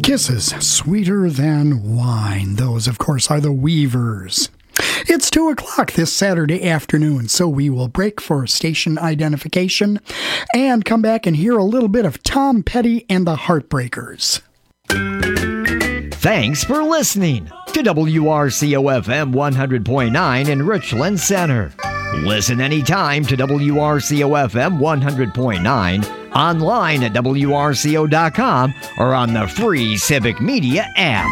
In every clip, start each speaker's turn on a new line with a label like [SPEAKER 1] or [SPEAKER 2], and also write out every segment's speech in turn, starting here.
[SPEAKER 1] Kisses sweeter than wine. Those, of course, are the Weavers. It's 2 o'clock this Saturday afternoon, so we will break for station identification and come back and hear a little bit of Tom Petty and the Heartbreakers.
[SPEAKER 2] Thanks for listening to WRCO-FM 100.9 in Richland Center. Listen anytime to WRCO-FM 100.9, online at WRCO.com, or on the free Civic Media app.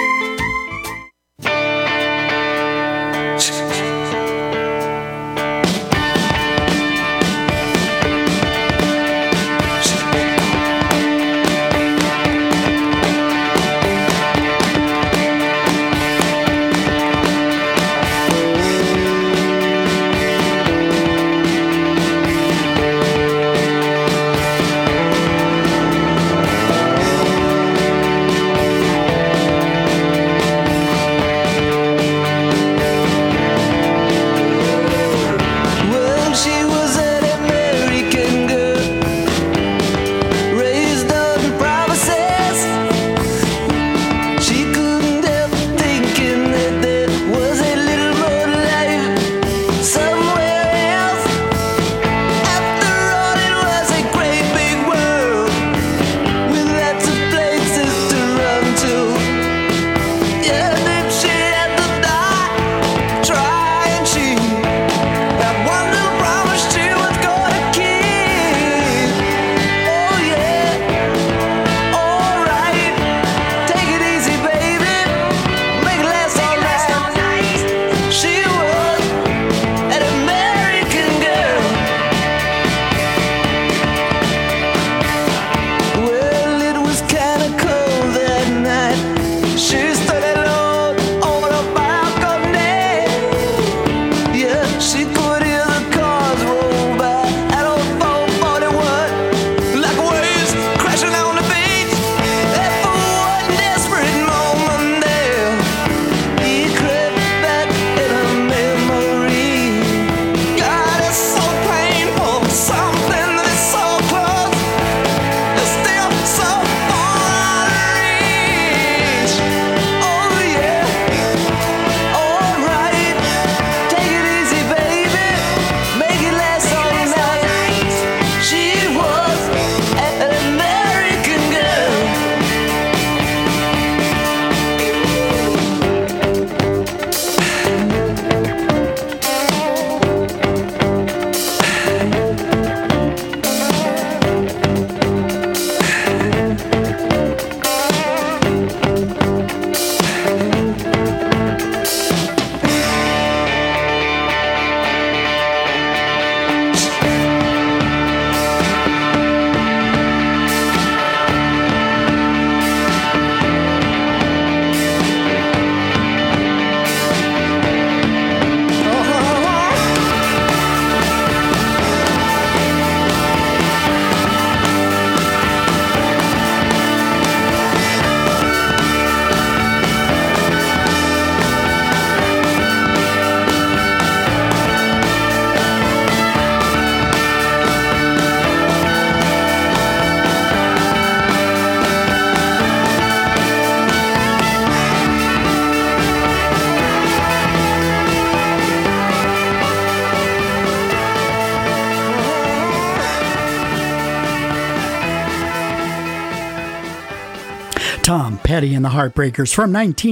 [SPEAKER 1] Tom Petty and the Heartbreakers from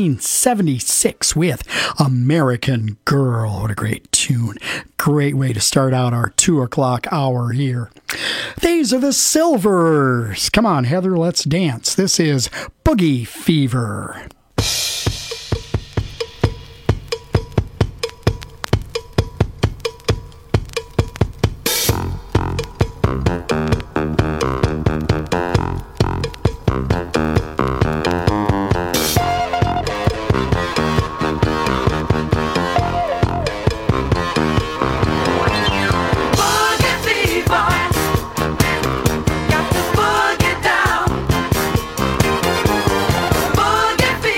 [SPEAKER 1] 1976 with American Girl. What a great tune. Great way to start out our 2 o'clock hour here. These are the Silvers. Come on, Heather, let's dance. This is Boogie Fever.
[SPEAKER 3] Got to boogie down. Boogie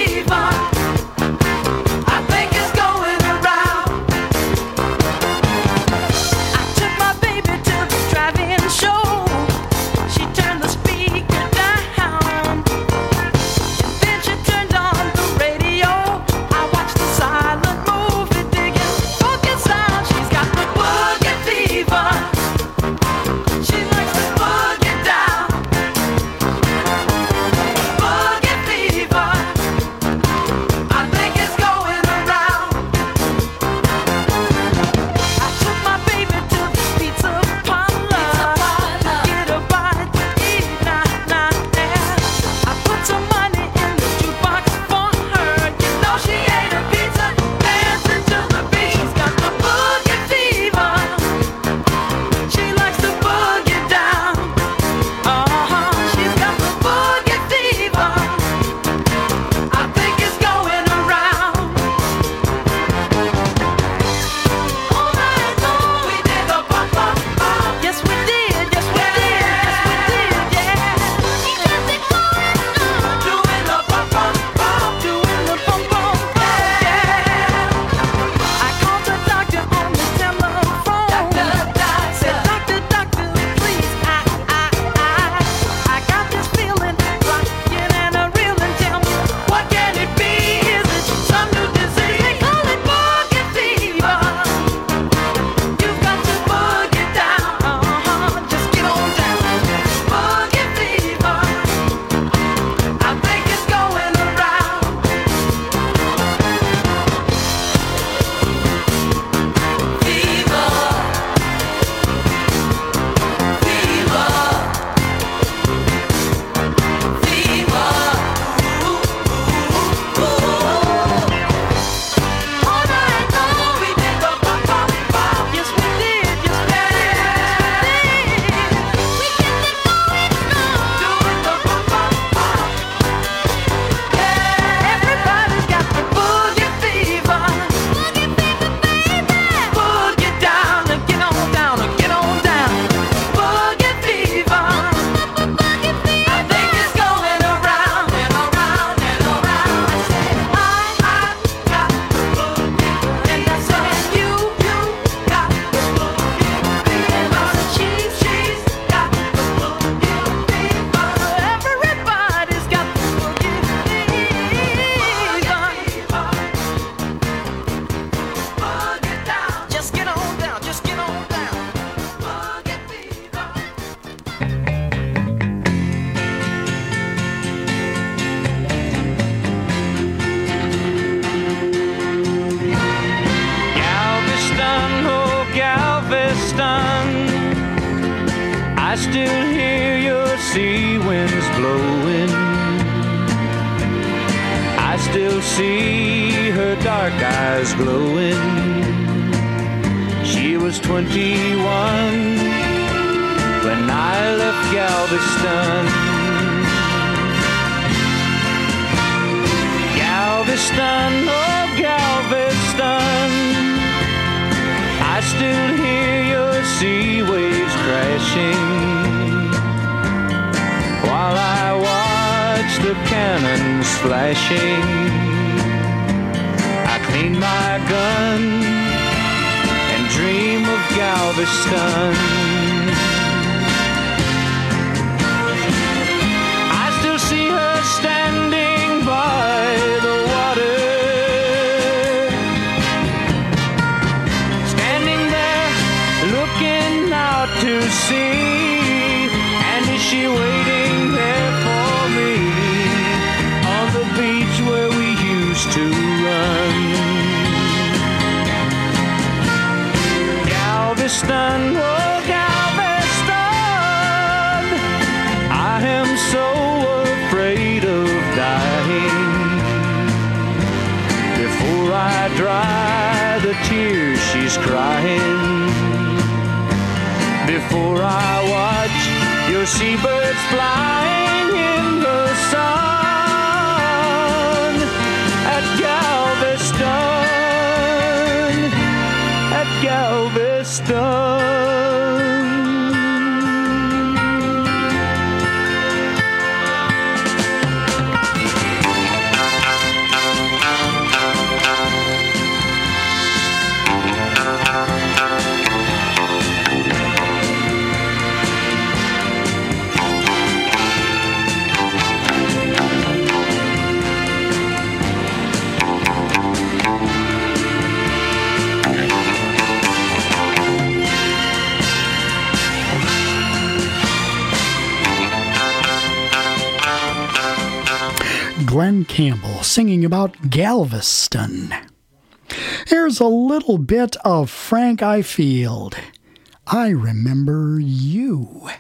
[SPEAKER 3] see her dark eyes glowing. She was 21 when I left Galveston. Galveston, oh Galveston, I still hear your sea waves crashing while I watch the cannons flashing. I clean my gun and dream of Galveston. I still see her standing by the water, standing there looking out to sea. And is she waiting there for me on the beach where we used to run? Galveston, oh Galveston, I am so afraid of dying. Before I dry the tears she's crying, before I watch your seabirds flying in the sun at Galveston, at Galveston.
[SPEAKER 1] Glen Campbell singing about Galveston. Here's a little bit of Frank Ifield. I remember you.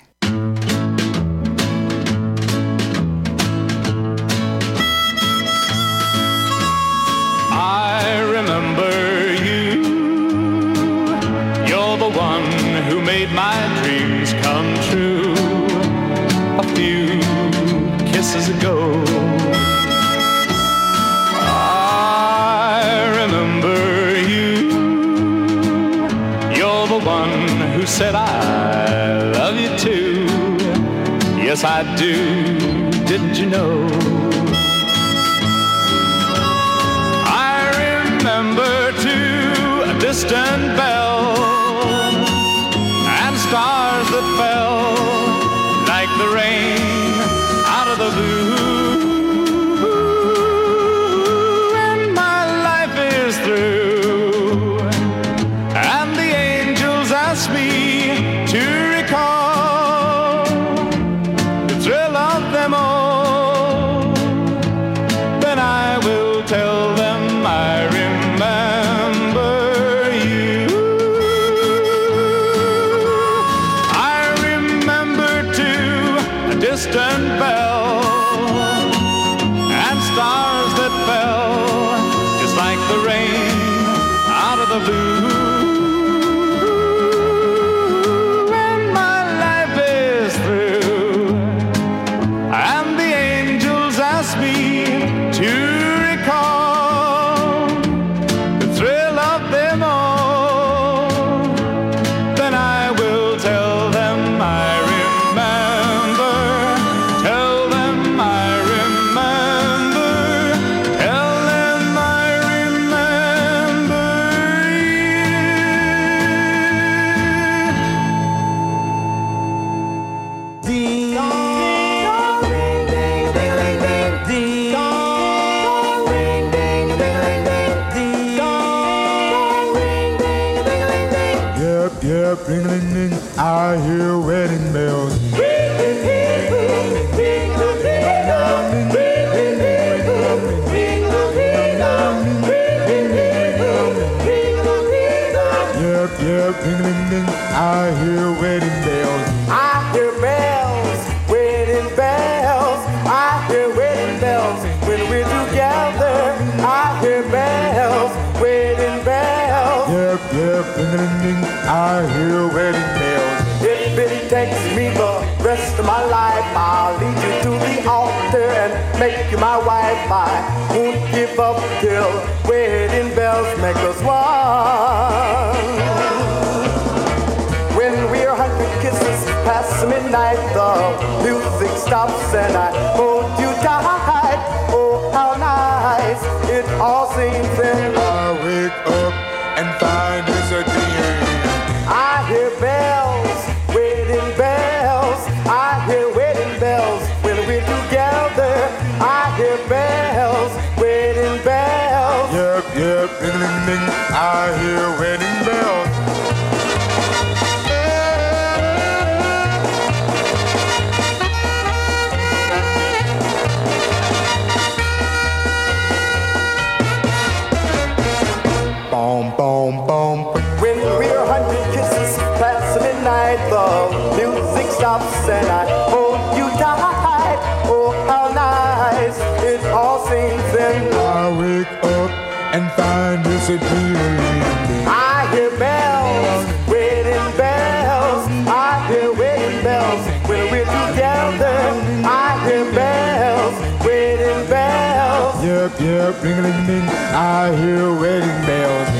[SPEAKER 3] I remember you. You're the one who made my dreams come true. A few kisses ago, I remember you. You're the one who said I love you too. Yes, I do. Didn't you know? Remember too a distant bell and stars that fell like the rain out of the blue. And my life is through, and the angels ask me to recall the thrill of them all. Then I will tell them I remember you. I remember too a distant bell and stars that fell just like the rain out of the blue. And my life is through, and the angels ask me to recall the thrill of them all. Then I will tell them I remember, tell them I remember, tell them I remember you.
[SPEAKER 4] I hear wedding bells. If it takes me the rest of my life, I'll lead you to the altar and make you my wife. I won't give up till wedding bells make us one. When we're 100 kisses past midnight, the music stops and I hold you tight. Oh, how nice it all seems then. I wake up and find it's a day. I hear bells, wedding bells. I hear wedding bells when we're together. I hear bells, wedding bells. Yep, yep, ding, ding, ding. I hear wedding bells. Boom, boom, boom. When we're 100 kisses past midnight, the music stops and I hold you tight. Oh, how nice it all seems then. I wake up and find it's a dream. I hear bells, wedding bells. I hear wedding bells when we're together. I hear bells, wedding bells. Yep, yep, ring a ling ding. I hear wedding bells.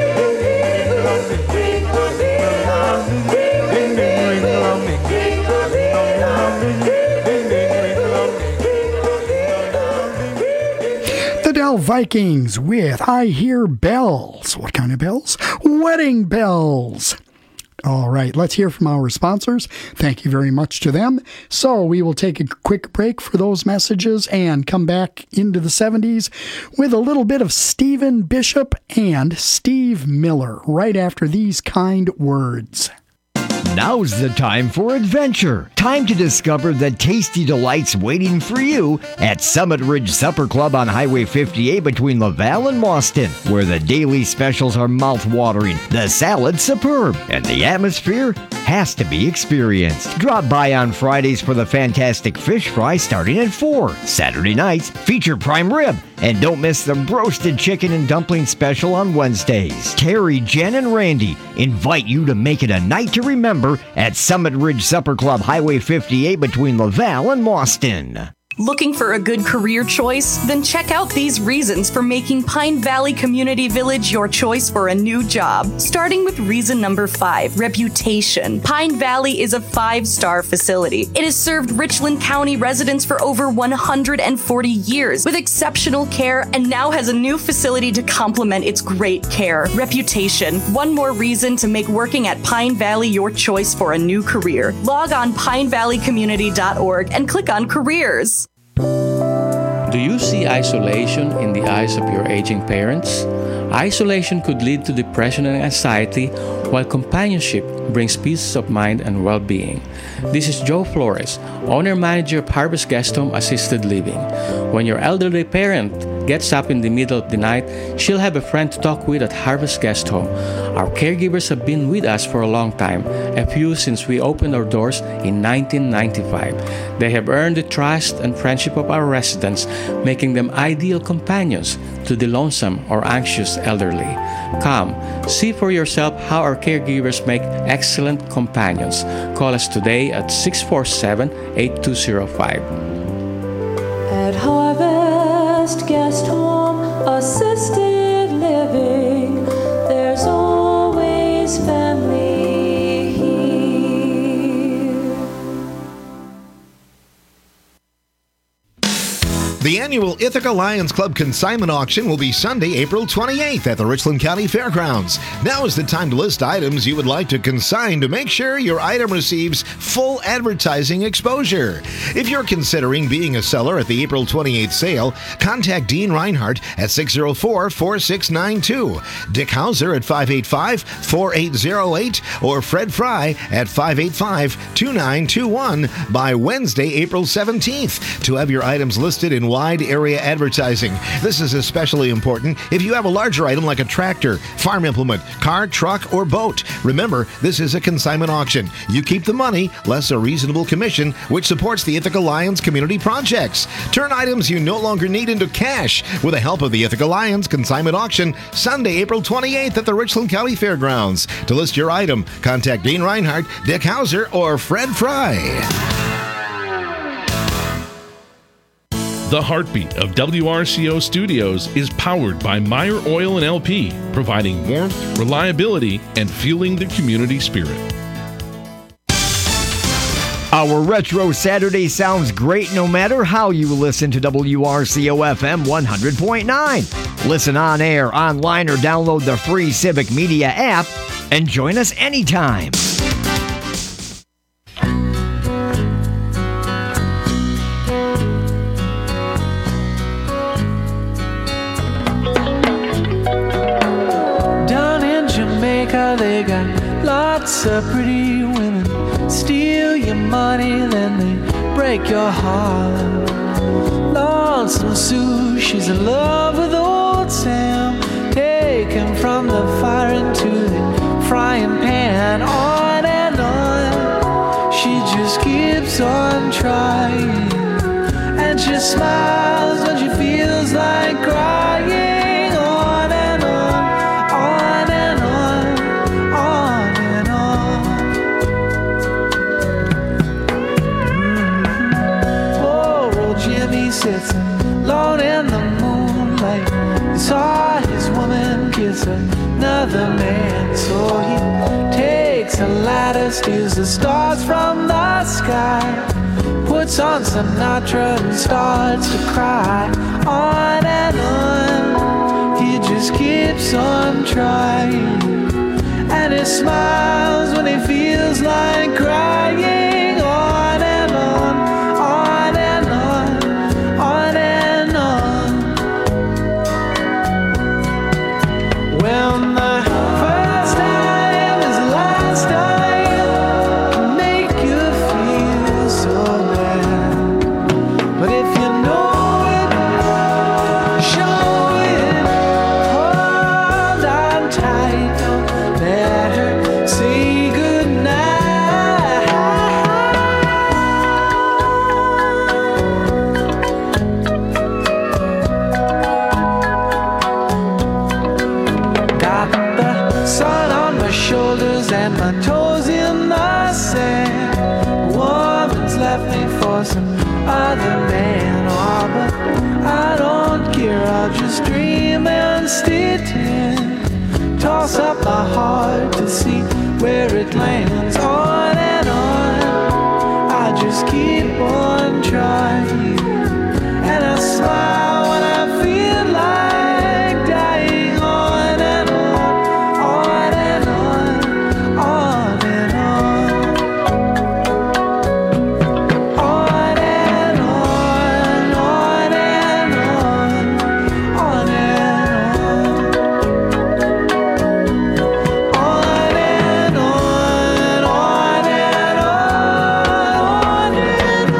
[SPEAKER 1] The Dell Vikings with I Hear Bells. What kind of bells? Wedding bells. All right, let's hear from our sponsors. Thank you very much to them. So we will take a quick break for those messages and come back into the 70s with a little bit of Stephen Bishop and Steve Miller right after these kind words.
[SPEAKER 2] Now's the time for adventure. Time to discover the tasty delights waiting for you at Summit Ridge Supper Club on Highway 58 between Laval and Mauston, where the daily specials are mouth-watering, the salad superb, and the atmosphere has to be experienced. Drop by on Fridays for the fantastic fish fry starting at 4. Saturday nights feature prime rib, and don't miss the roasted chicken and dumpling special on Wednesdays. Terry, Jen, and Randy invite you to make it a night to remember at Summit Ridge Supper Club, Highway 58 between Laval and Mauston.
[SPEAKER 5] Looking for a good career choice? Then check out these reasons for making Pine Valley Community Village your choice for a new job. Starting with reason number 5, reputation. Pine Valley is a 5-star facility. It has served Richland County residents for over 140 years with exceptional care and now has a new facility to complement its great care. Reputation. One more reason to make working at Pine Valley your choice for a new career. Log on pinevalleycommunity.org and click on careers.
[SPEAKER 6] Do you see isolation in the eyes of your aging parents? Isolation could lead to depression and anxiety, while companionship brings peace of mind and well-being. This is Joe Flores, owner-manager of Harvest Guest Home Assisted Living. When your elderly parent gets up in the middle of the night, she'll have a friend to talk with at Harvest Guest Home. Our caregivers have been with us for a long time, a few since we opened our doors in 1995. They have earned the trust and friendship of our residents, making them ideal companions to the lonesome or anxious elderly. Come, see for yourself how our caregivers make excellent companions. Call us today at 647-8205.
[SPEAKER 7] At Harvest Guest Home Assisted Living, there's always family here.
[SPEAKER 8] The annual Ithaca Lions Club consignment auction will be Sunday, April 28th at the Richland County Fairgrounds. Now is the time to list items you would like to consign to make sure your item receives full advertising exposure. If you're considering being a seller at the April 28th sale, contact Dean Reinhardt at 604-4692, Dick Hauser at 585-4808, or Fred Fry at 585-2921 by Wednesday, April 17th to have your items listed in wide area advertising. This is especially important if you have a larger item like a tractor, farm implement, car, truck, or boat. Remember, this is a consignment auction. You keep the money, less a reasonable commission, which supports the Ithaca Lions community projects. Turn items you no longer need into cash with the help of the Ithaca Lions consignment auction, Sunday, April 28th at the Richland County Fairgrounds. To list your item, contact Dean Reinhardt, Dick Hauser, or Fred Fry.
[SPEAKER 9] The heartbeat of WRCO Studios is powered by Meyer Oil and LP, providing warmth, reliability, and fueling the community spirit.
[SPEAKER 2] Our Retro Saturday sounds great no matter how you listen to WRCO FM 100.9. Listen on air, online, or download the free Civic Media app and join us anytime.
[SPEAKER 3] Down in Jamaica, they got lots of pretty women. Steal your money, then they break your heart. Lonesome Sue, she's in love with old Sam. Take him from the fire into the frying pan. On and on, she just keeps on trying. And she smiles when she feels like crying. On and on, on and on, on and on. Poor old Jimmy sits alone in the moonlight. He saw his woman kiss another man, so he takes a ladder, steals the stars from the sky, puts on Sinatra and starts to cry. On and on, he just keeps on trying, and he smiles when he feels like crying. On and on, on and on, on and on. When the first time is the last time, can make you feel so bad. But if you know it, show it, hold on tight, don't let her say goodnight. Got the sun on my shoulders and my toes in the sand. Woman's left me for some other man. Oh, but I don't care, I'll just dream and stay tan. Toss up my heart to see where it lands. On and on, I just keep on trying, and I smile when I feel like dying. On and on, on and on, on and on. On and on, on and on, on and on. On and on, on and on, on and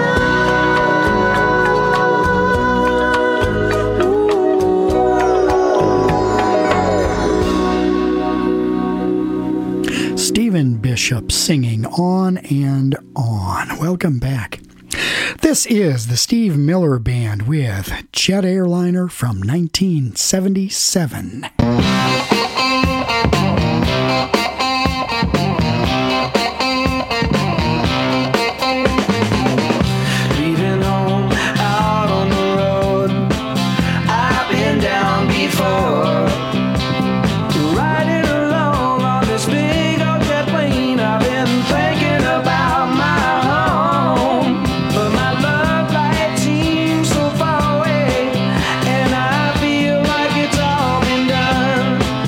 [SPEAKER 1] Stephen Bishop singing On and On. Welcome back. This is the Steve Miller Band with Jet Airliner from 1977.
[SPEAKER 3] leaving home out on the road. I've been down before, riding alone on this big old jet plane. I've been thinking about my home, but my love life seems so far away, and I feel like it's all been done.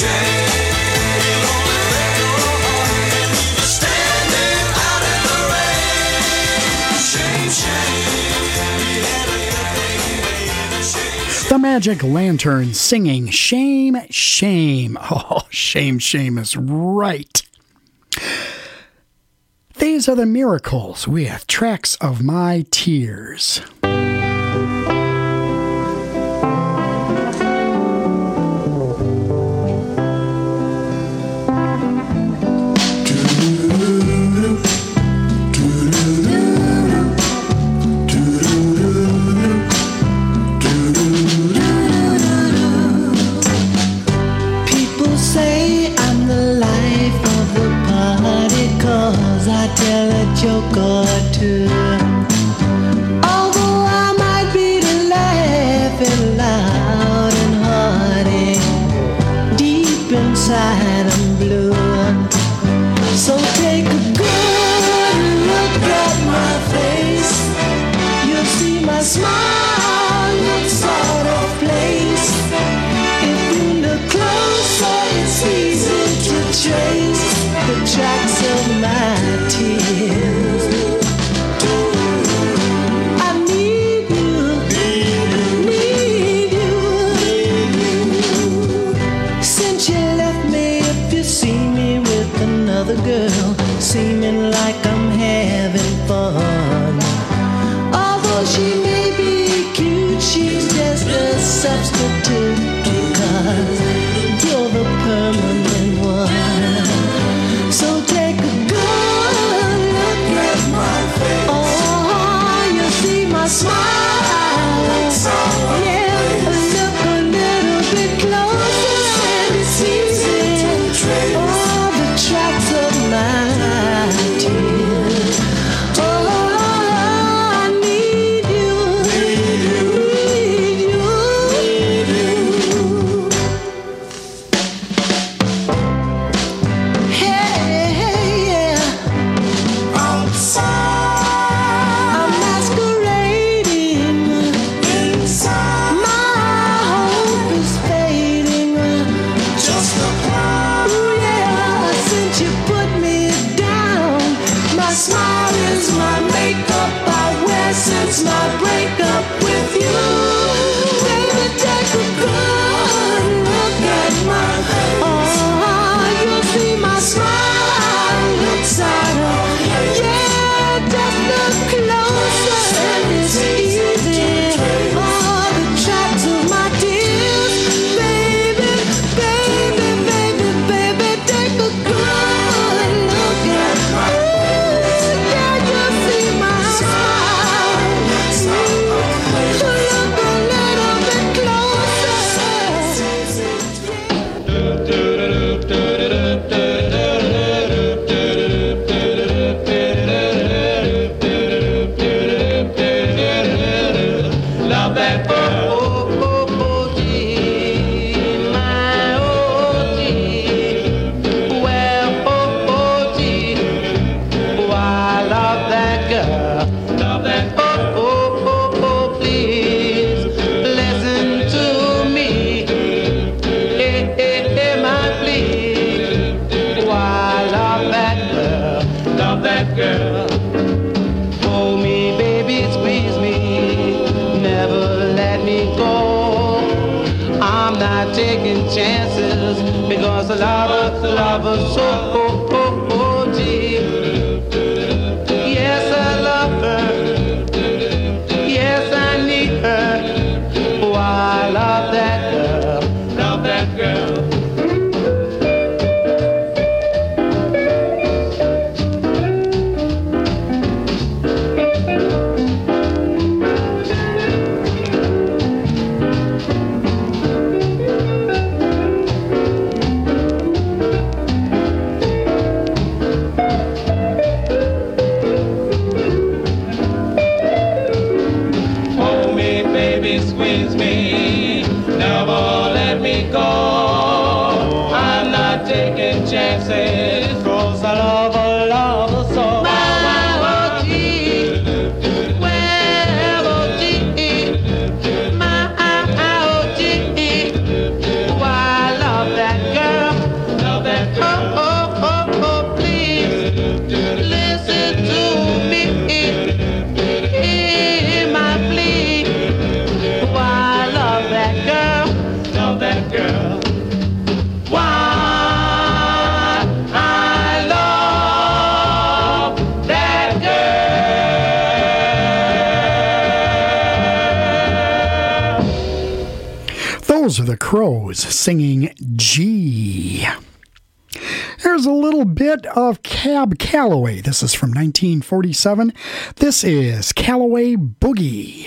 [SPEAKER 1] The Magic Lantern singing Shame, Shame. Oh, shame, shame is right. These are the Miracles with Tracks of My Tears.
[SPEAKER 10] Tell a joke or two. Although I might be laughing loud and hearty, deep inside I'm blue. So take a good look at my face. You'll see my smile looks out of place. If you look closer, it's easy to trace the tracks of my tears. I need you, need you. Since you left me, if you see me with another girl, seeming like I'm having fun. Although she may be cute, she's just a substitute, because you're the permanent one. So take a good look at my face. Oh, you see my smile. Yeah, look a little bit closer and it's easy. All the tracks of my tears. Oh, I need you, need you. Hey, yeah. I'm masquerading inside. My hope is fading. Just a cloud. Ooh, yeah. Since you put me down, my smile is my makeup I wear since my breakup with you. Baby, take a good look at my face. Oh, you'll see my smile looks out of. Yeah, just look closer and it's easy. All the tracks of my tears. Baby, baby, baby, baby, take a good look at my face. Yeah, you'll see my smile. Look a little bit
[SPEAKER 3] Love that oh, oh, oh, gee, my oh, gee. Well, oh, oh, gee. Oh, I love that girl. Love that oh, oh, oh, oh, please listen to me. Hey, hey, hey, my please. Oh, I love that girl. Love that girl. Hold me, baby, squeeze me. Never let me go. I'm not taking chances because I love her so. Oh, oh, oh, gee. Yes, I love her. Yes, I need her. Oh, I love that girl. Love that girl.
[SPEAKER 1] the Crows singing G. There's a little bit of Cab Calloway. This is from 1947. This is Calloway Boogie.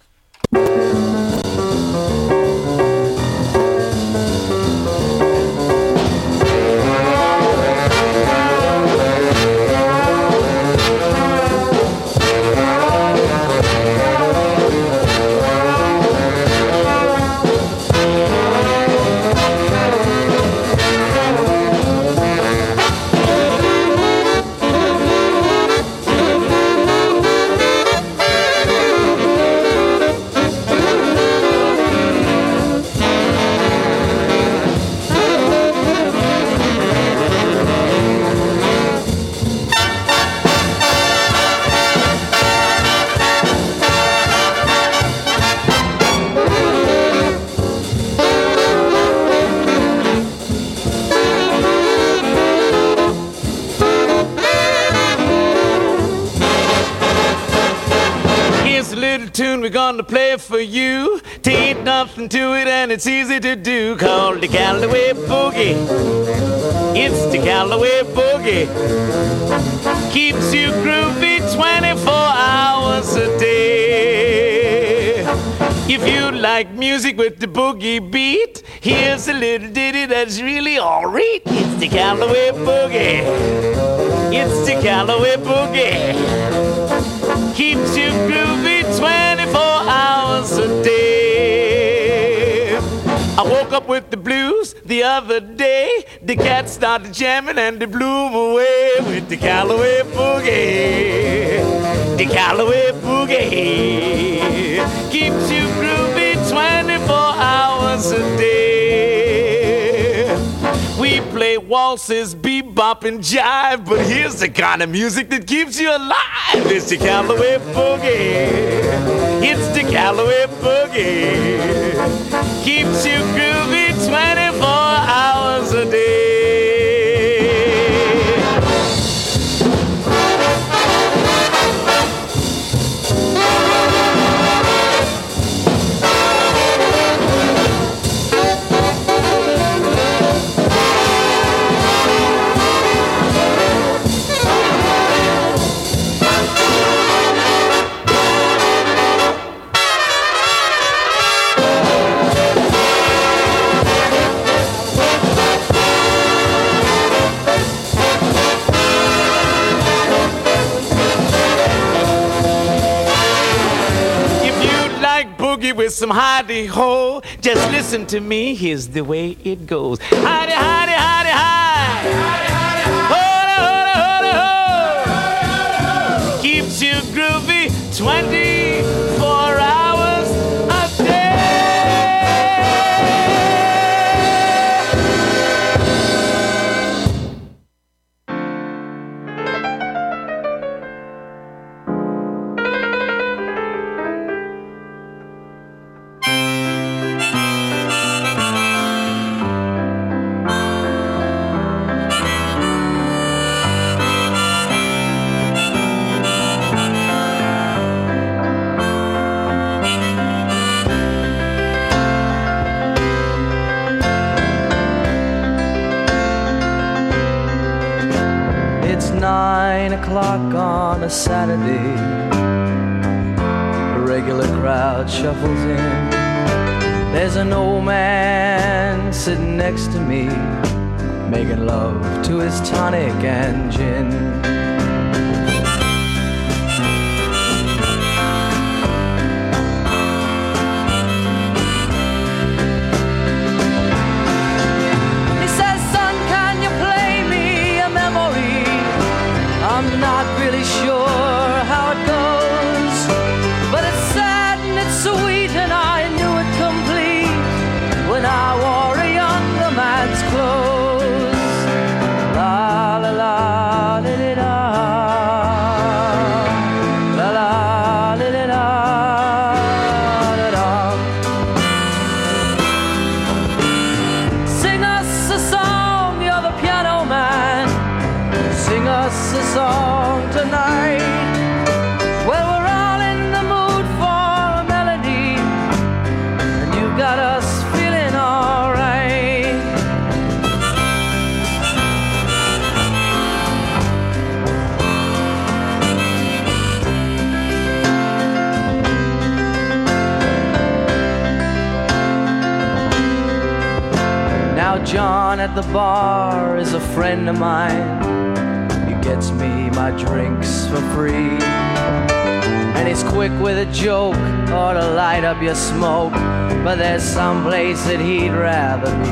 [SPEAKER 3] Tune we're gonna play for you. Ain't nothing to it and it's easy to do. Called the Calloway Boogie. It's the Calloway Boogie. Keeps you groovy 24 hours a day. If you like music with the boogie beat, here's a little ditty that's really alright. It's the Calloway Boogie. It's the Calloway Boogie. Keeps you groovy 24 hours a day. I woke up with the blues the other day. The cat started jamming and they blew 'em away with the Calloway Boogie. The Calloway Boogie keeps you groovy 24 hours a day. We play waltzes, bebop and jive, but here's the kind of music that keeps you alive. It's the Calloway Boogie. It's the Calloway Boogie. Keeps you groovy 24 hours a day. With some hidey-ho, just listen to me, here's the way it goes. Hidey, hidey, hidey, hide. Hoda, hoda, hoda, ho. Keeps you groovy 24 hours a day.
[SPEAKER 11] It's 9 o'clock on a Saturday. A regular crowd shuffles in. There's an old man sitting next to me, making love to his tonic and gin. I'm not really sure how it goes, but it's sad and it's sweet, and I knew it complete when I wore a younger man's clothes. La la la la la la la la la la. Sing us a song, you're the piano man. Sing us a song tonight. Well, we're all in the mood for a melody, and you've got us feeling all Now John at the bar is a friend of mine. He gets me my drinks for free, and he's quick with a joke or to light up your smoke, but there's some place that he'd rather be.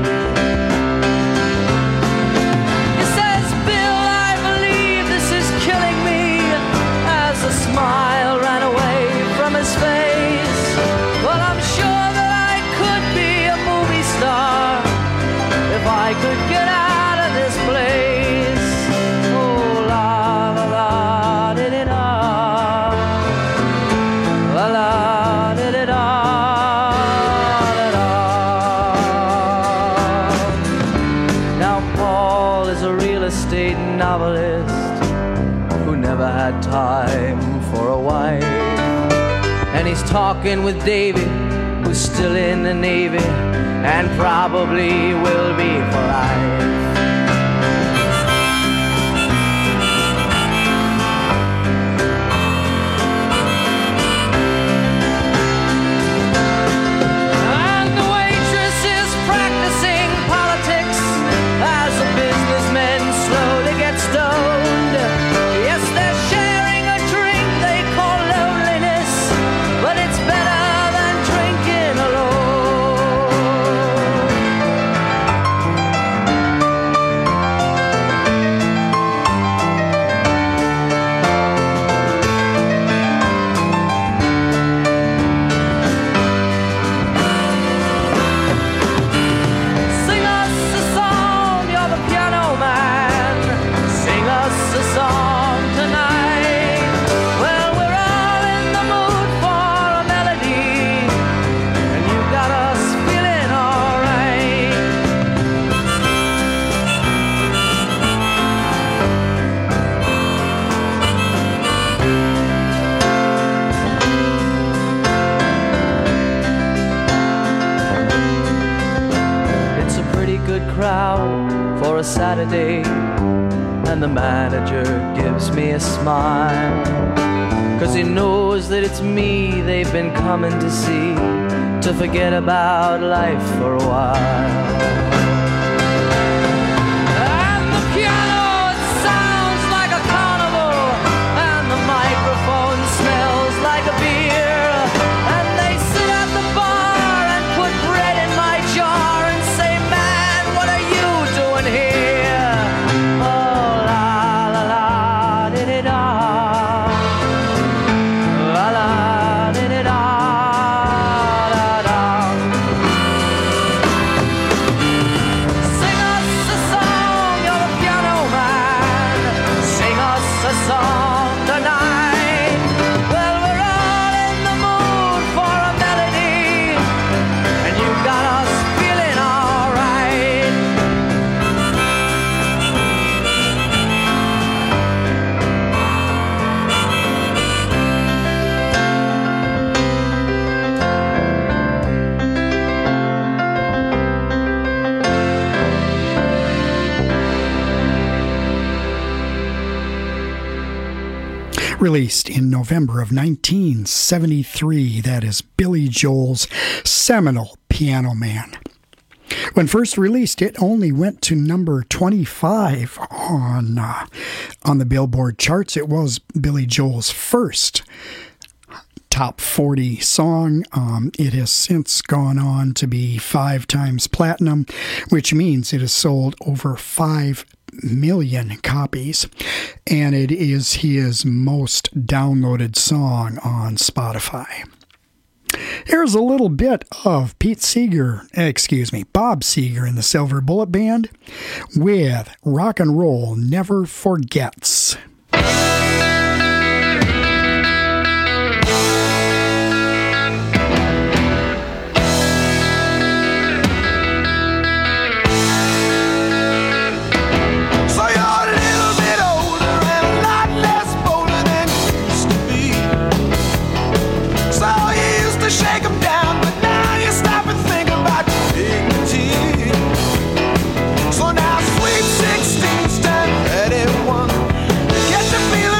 [SPEAKER 11] He says, Bill, I believe this is killing me, as a smile ran away from his face. But I'm sure that I could be a movie star if I could get out of this place. Oh, la la la, did it all. La la, did it all, it all. Now Paul is a real estate novelist who never had time for a wife, and he's talking with Davy, who's still in the Navy and probably will be for life. And the waitress is practicing politics as the businessmen slowly get stoned. Yes, they're sharing a drink they call loneliness, but it's better than drinking alone. Sing us a song, you're the piano man. Sing us a song tonight. Well, we're all in the mood for a melody, and you got us feeling alright. It's a pretty good crowd for a Saturday, and the manager gives me a smile, 'cause he knows that it's me they've been coming to see, to forget about life for a while. And the piano, it sounds like a carnival, and the microphone smells like a beer, and they sit at the bar and put bread in my jar and say, man, what are you doing here? Oh, la la la, did it all. La la, did it all, da da. Sing us a song, you're the piano man. Sing us a song tonight. Well, we're all in the mood for a melody, and you got us feeling alright.
[SPEAKER 1] Released in November of 1973, that is Billy Joel's seminal Piano Man. When first released, it only went to number 25 on the Billboard charts. It was Billy Joel's first top 40 song. It has since gone on to be 5 times platinum, which means it has sold over 5 million copies, and it is his most downloaded song on Spotify. Here's a little bit of Bob Seger and the Silver Bullet Band with Rock and Roll Never Forgets.
[SPEAKER 10] So you're a little bit older and a lot less bolder than you used to be. So you used to shake 'em down, but now you stop and think about your dignity. So now sweet 16's time 31. Get to feel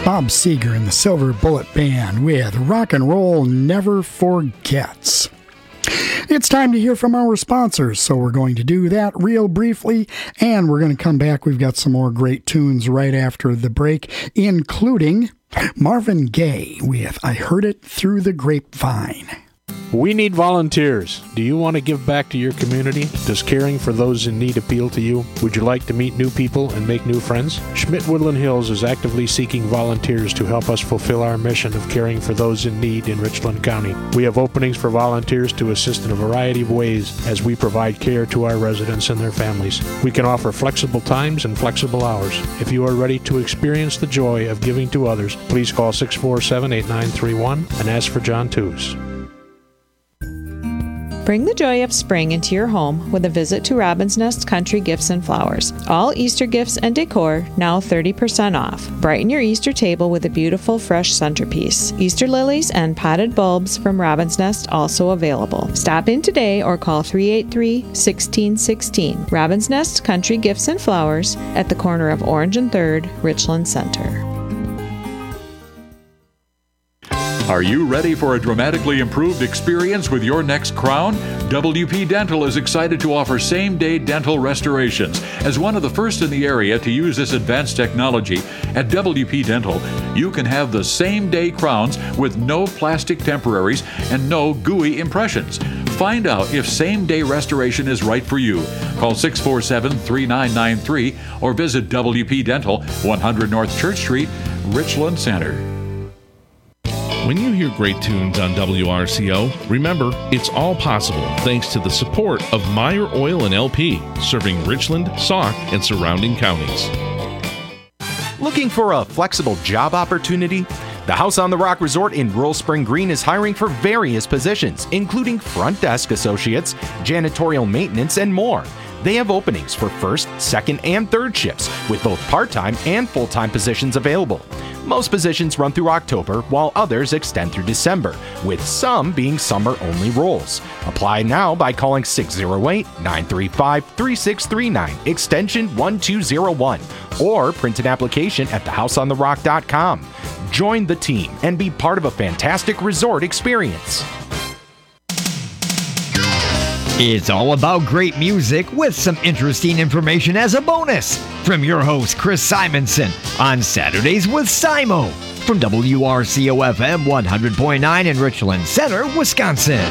[SPEAKER 1] Bob Seger and the Silver Bullet Band with Rock and Roll Never Forgets. It's time to hear from our sponsors, so we're going to do that real briefly, and we're going to come back. We've got some more great tunes right after the break, including Marvin Gaye with I Heard It Through the Grapevine.
[SPEAKER 12] We need volunteers. Do you want to give back to your community? Does caring for those in need appeal to you? Would you like to meet new people and make new friends? Schmidt Woodland Hills is actively seeking volunteers to help us fulfill our mission of caring for those in need in Richland County. We have openings for volunteers to assist in a variety of ways as we provide care to our residents and their families. We can offer flexible times and flexible hours. If you are ready to experience the joy of giving to others, please call 647-8931 and ask for John Tews.
[SPEAKER 13] Bring the joy of spring into your home with a visit to Robin's Nest Country Gifts and Flowers. All Easter gifts and decor now 30% off. Brighten your Easter table with a beautiful fresh centerpiece. Easter lilies and potted bulbs from Robin's Nest also available. Stop in today or call 383-1616. Robin's Nest Country Gifts and Flowers at the corner of Orange and 3rd, Richland Center.
[SPEAKER 14] Are you ready for a dramatically improved experience with your next crown? WP Dental is excited to offer same-day dental restorations. As one of the first in the area to use this advanced technology, at WP Dental, you can have the same-day crowns with no plastic temporaries and no gooey impressions. Find out if same-day restoration is right for you. Call 647-3993 or visit WP Dental, 100 North Church Street, Richland Center.
[SPEAKER 9] When you hear great tunes on WRCO, remember, it's all possible thanks to the support of Meyer Oil and LP, serving Richland, Sauk, and surrounding counties.
[SPEAKER 15] Looking for a flexible job opportunity? The House on the Rock Resort in Rural Spring Green is hiring for various positions, including front desk associates, janitorial maintenance, and more. They have openings for first, second, and third shifts, with both part-time and full-time positions available. Most positions run through October, while others extend through December, with some being summer-only roles. Apply now by calling 608-935-3639, extension 1201, or print an application at thehouseontherock.com. Join the team and be part of a fantastic resort experience.
[SPEAKER 2] It's all about great music with some interesting information as a bonus from your host, Chris Simonson, on Saturdays with Simo from WRCO FM 100.9 in Richland Center, Wisconsin.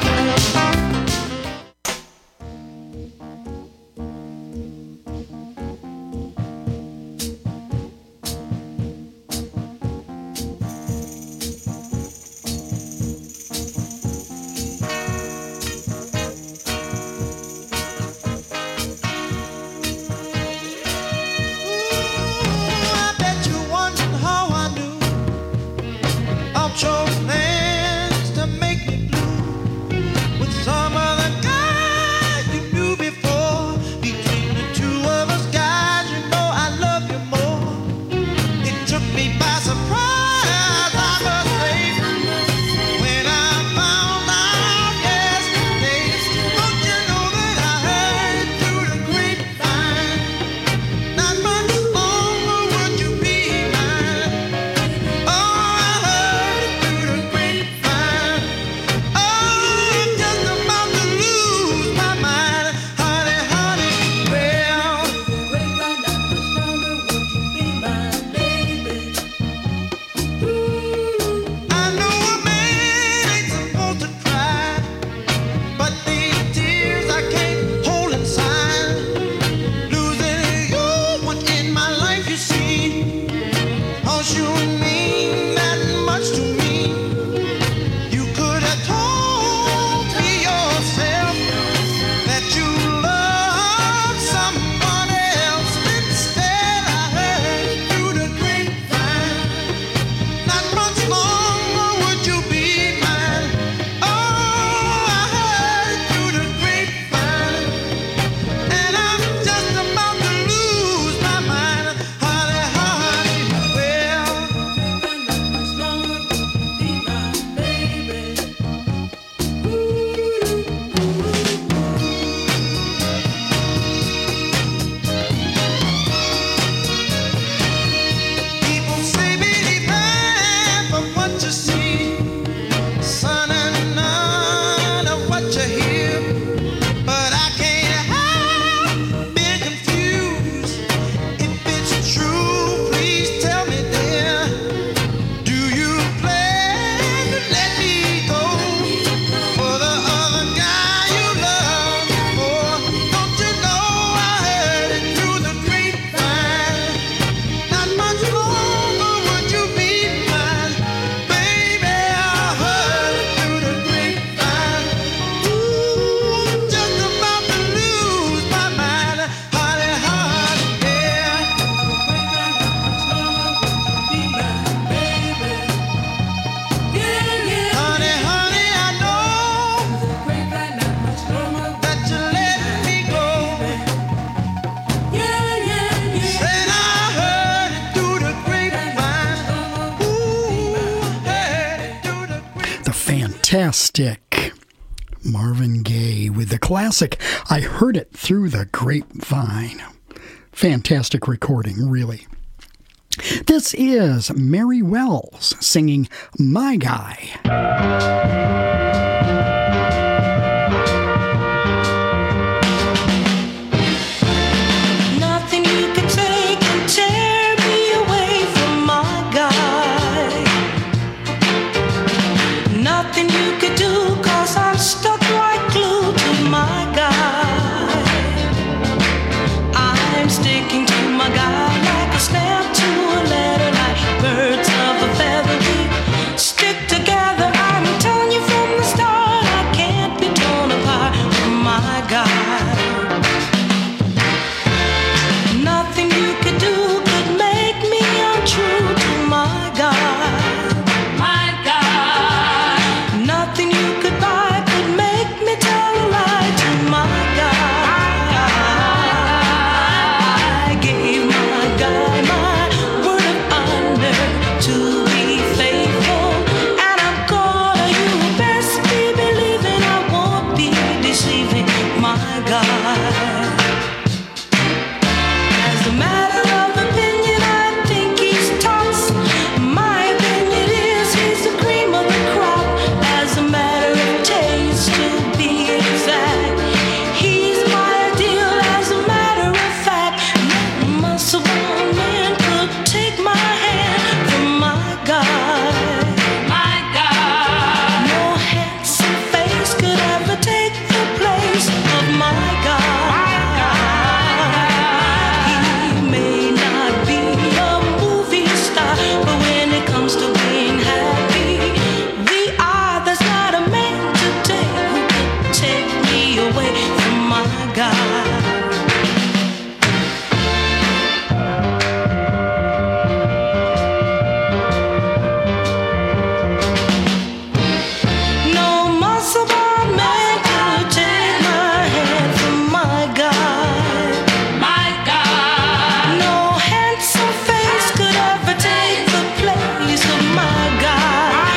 [SPEAKER 1] Fantastic. Marvin Gaye with the classic I Heard It Through the Grapevine. Fantastic recording, really. This is Mary Wells singing My Guy.
[SPEAKER 10] Nothing you could take and tear me away from my guy. Nothing you could do, 'cause I'm stuck like glue to my guy. I'm sticking to my guy like a stamp to a letter, like birds of a feather. We stick together. I'm telling you from the start, I can't be torn apart from my guy. Nothing you could do could make me untrue to my guy. My guy. Nothing you could buy could make me tell a lie to my guy. I gave my guy my word of honor to be faithful, and I'm gonna, you best be believing I won't be deceiving my guy. As a matter of opinion, I think he's tops. My opinion is he's the cream of the crop. As a matter of taste, to be exact, he's my ideal. As a matter of fact, no muscle bound man could take my hand from my guy. My guy. No handsome face could ever take the place of my guy. He may not be a movie star, but when it comes to being happy, we are. There's not a man today who could take me away from my guy. No muscle bound man could take my hand from my guy. My guy. No handsome face could ever take the place of my guy.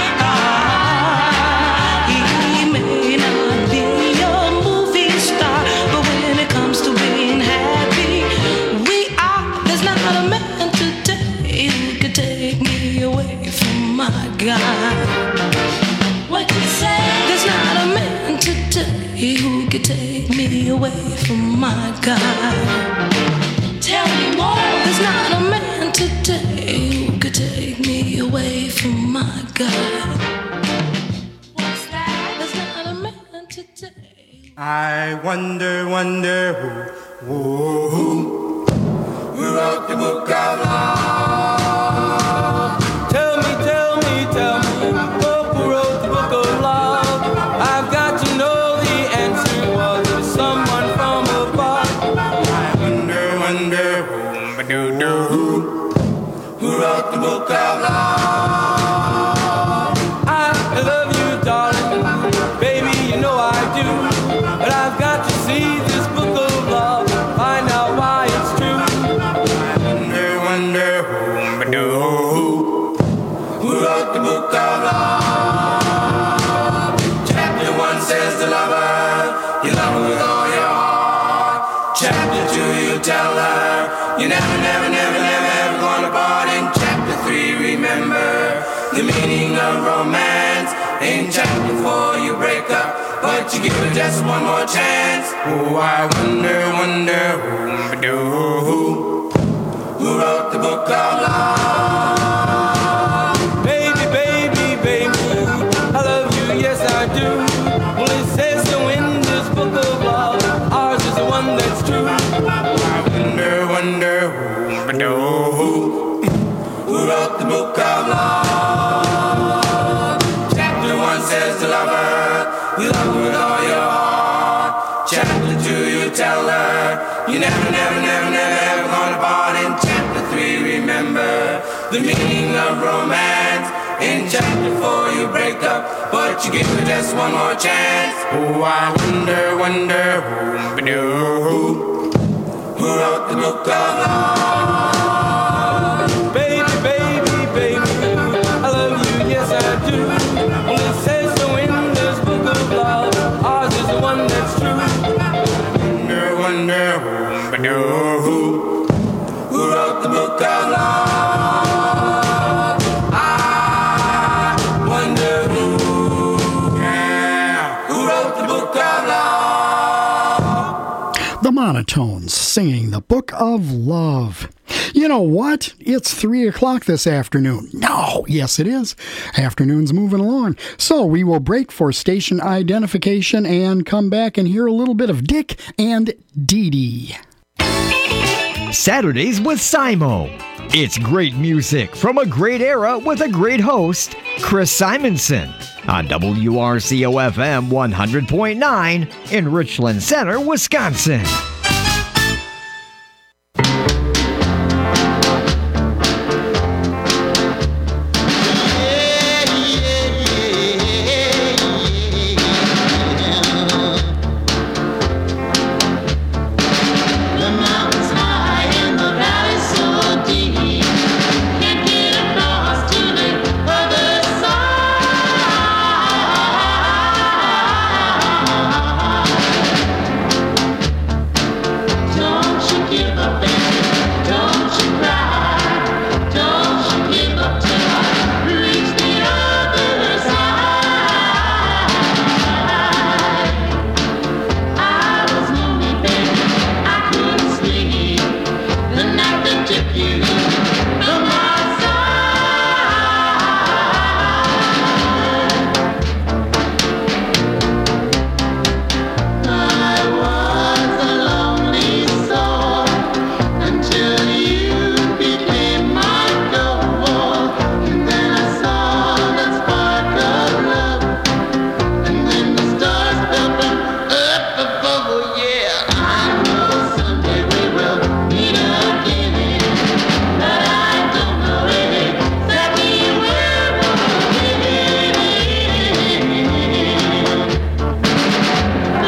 [SPEAKER 10] He may not be a movie star, but when it comes to being happy, we are. There's not a man today who could take me away from my guy. What you say? There's not a man today who could take me away from my guy. Tell me more. There's not a man today who could take me away from my guy. What's that? There's not a man today.
[SPEAKER 16] I wonder who wrote the book of love. Tell me, who wrote the book of love? I've got to know the answer. Was it someone from above? I wonder who wrote the book of love? I love you, darling, baby, you know I do. But I've got to see this book of love, find out why it's true. I wonder who wrote the book of love? Chapter 1 says the lover, you love her with all your heart. Chapter 2, you tell her you never ever gonna part. In chapter 3, remember the meaning of romance. In chapter 4, you break up, but you give her just one more chance. Oh, I wonder who wrote the book of love? Baby, I love you, yes I do. Well, it says so in this book of love, ours is the one that's true. I wonder who wrote the book of love? Chapter 1 says the lover, you love her with all your heart. Chapter 2, you tell her you never ever gonna part. In chapter 3, remember the meaning of romance. In chapter 4, you break up, but you give her just one more chance. Oh, I wonder who wrote the book of love? Baby, I love you, yes I do. Well, it says so in
[SPEAKER 1] Monotones singing the Book of Love. You know what? It's 3 o'clock this afternoon. No, yes it is. Afternoon's moving along. So we will break for station identification and come back and hear a little bit of Dick and Dee Dee.
[SPEAKER 2] Saturdays with Simo. It's great music from a great era with a great host, Chris Simonson, on WRCO FM 100.9 in Richland Center, Wisconsin.